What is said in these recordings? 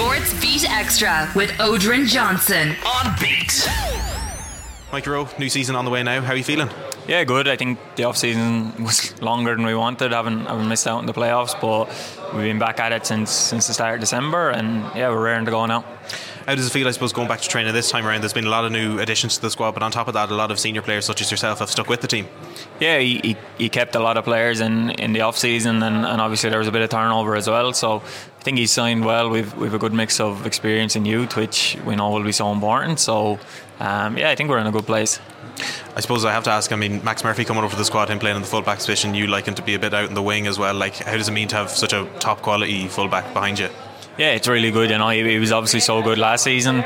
Sports Beat Extra with Odrin Johnson on Beat. Mike Rowe, new season on the way now. How are you feeling? Yeah, good. I think the off-season was longer than we wanted. Haven't missed out in the playoffs, but we've been back at it since the start of December, and yeah, we're raring to go now. How does it feel, I suppose, going back to training this time around? There's been a lot of new additions to the squad, but on top of that, a lot of senior players such as yourself have stuck with the team. Yeah, he kept a lot of players in the off-season, and obviously there was a bit of turnover as well, so I think he's signed well. We've a good mix of experience and youth, which we know will be so important, so I think we're in a good place. I suppose I have to ask, Max Murphy coming over to the squad, him playing in the full-back position, you like him to be a bit out in the wing as well. How does it mean to have such a top-quality full-back behind you? Yeah, it's really good. He was obviously so good last season.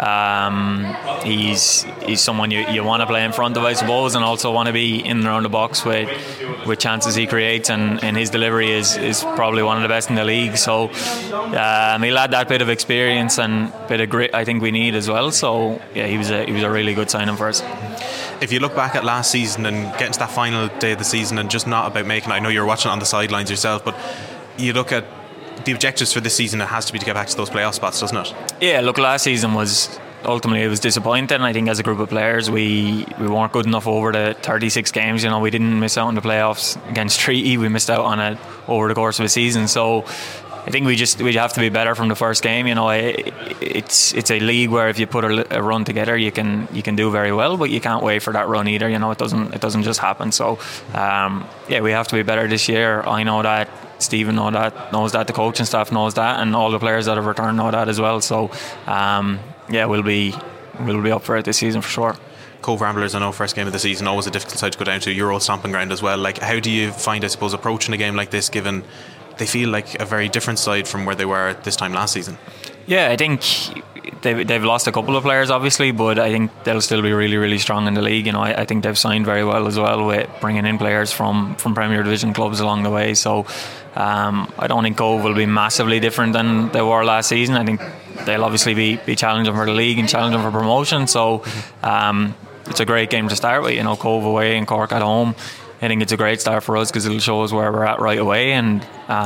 He's someone you want to play in front of, I suppose, and also want to be in and around the box with chances he creates, and his delivery is probably one of the best in the league. So he'll add that bit of experience and bit of grit I think we need as well. So yeah, he was a really good signing for us. If you look back at last season and getting to that final day of the season and just not about making it, I know you're watching it on the sidelines yourself, but you look at the objectives for this season, it has to be to get back to those playoff spots, doesn't it? Yeah, look, last season was ultimately, it was disappointing. I think as a group of players we weren't good enough over the 36 games. We didn't miss out on the playoffs against Treaty, we missed out on it over the course of a season, so I think we have to be better from the first game. It's a league where if you put a run together, you can do very well, but you can't wait for that run either. It doesn't just happen. So we have to be better this year. I know that. Stephen knows that. The coaching staff knows that, and all the players that have returned know that as well. So we'll be up for it this season for sure. Cove Ramblers, I know, first game of the season, always a difficult side to go down to. Your old stomping ground as well. How do you find, I suppose, approaching a game like this, given they feel like a very different side from where they were at this time last season? Yeah, I think they've lost a couple of players obviously, but I think they'll still be really, really strong in the league. I think they've signed very well as well with bringing in players from Premier Division clubs along the way. So I don't think Cove will be massively different than they were last season. I think they'll obviously be challenging for the league and challenging for promotion. So it's a great game to start with. Cove away and Cork at home. I think it's a great start for us because it'll show us where we're at right away, and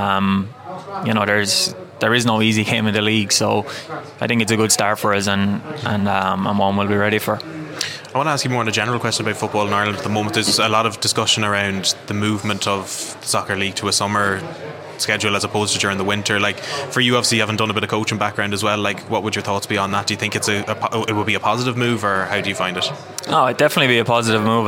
there is no easy game in the league, so I think it's a good start for us, and one we'll be ready for. I want to ask you more on a general question about football in Ireland at the moment. There's a lot of discussion around the movement of the soccer league to a summer schedule as opposed to during the winter. For you, obviously you haven't done a bit of coaching background as well. What would your thoughts be on that? Do you think it will be a positive move, or how do you find it? Oh, it'd definitely be a positive move.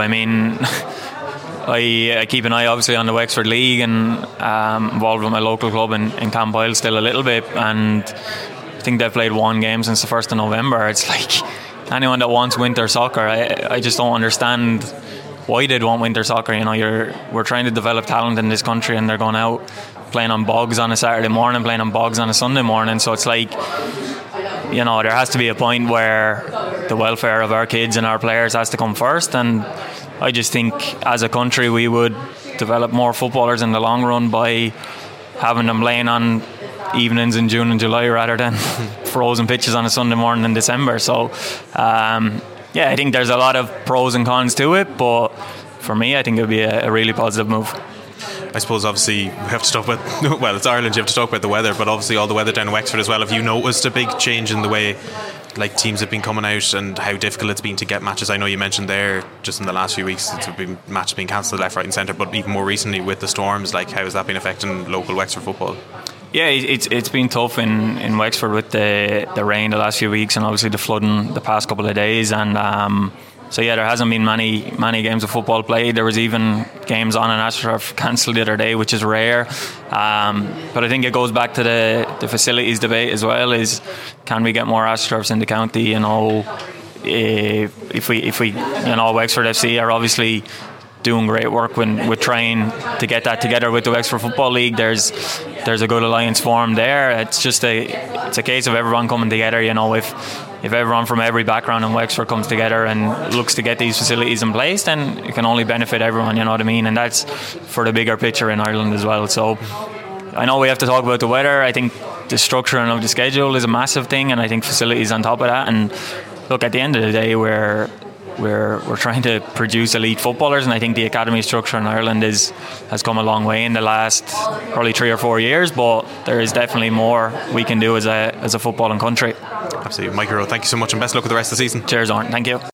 I keep an eye obviously on the Wexford League, and involved with my local club in Campoyle still a little bit, and I think they've played one game since the 1st of November. It's anyone that wants winter soccer, I just don't understand why they'd want winter soccer. We're trying to develop talent in this country, and they're going out playing on bogs on a Saturday morning, playing on bogs on a Sunday morning. So it's there has to be a point where the welfare of our kids and our players has to come first, and I just think as a country we would develop more footballers in the long run by having them playing on evenings in June and July rather than frozen pitches on a Sunday morning in December. So I think there's a lot of pros and cons to it, but for me I think it would be a really positive move. I suppose obviously we have to talk about, well, it's Ireland, you have to talk about the weather, but obviously all the weather down in Wexford as well. Have you noticed a big change in the way teams have been coming out and how difficult it's been to get matches? I know you mentioned there just in the last few weeks it's been matches being cancelled left, right and centre, but even more recently with the storms, how has that been affecting local Wexford football? Yeah, it's been tough in Wexford with the rain the last few weeks and obviously the flooding the past couple of days, and there hasn't been many games of football played. There was even games on in AstroTurf cancelled the other day, which is rare. But I think it goes back to the facilities debate as well. Is can we get more AstroTurfs in the county? If we Wexford FC are obviously doing great work with trying to get that together with the Wexford Football League. There's a good alliance formed there. It's just it's a case of everyone coming together. If everyone from every background in Wexford comes together and looks to get these facilities in place, then it can only benefit everyone, you know what I mean? And that's for the bigger picture in Ireland as well. So I know we have to talk about the weather. I think the structuring of the schedule is a massive thing, and I think facilities on top of that. And look, at the end of the day, we're we're trying to produce elite footballers, and I think the academy structure in Ireland has come a long way in the last probably 3 or 4 years, but there is definitely more we can do as a footballing country. Absolutely. Mike Rowe, thank you so much, and best luck with the rest of the season. Cheers, Aaron. Thank you.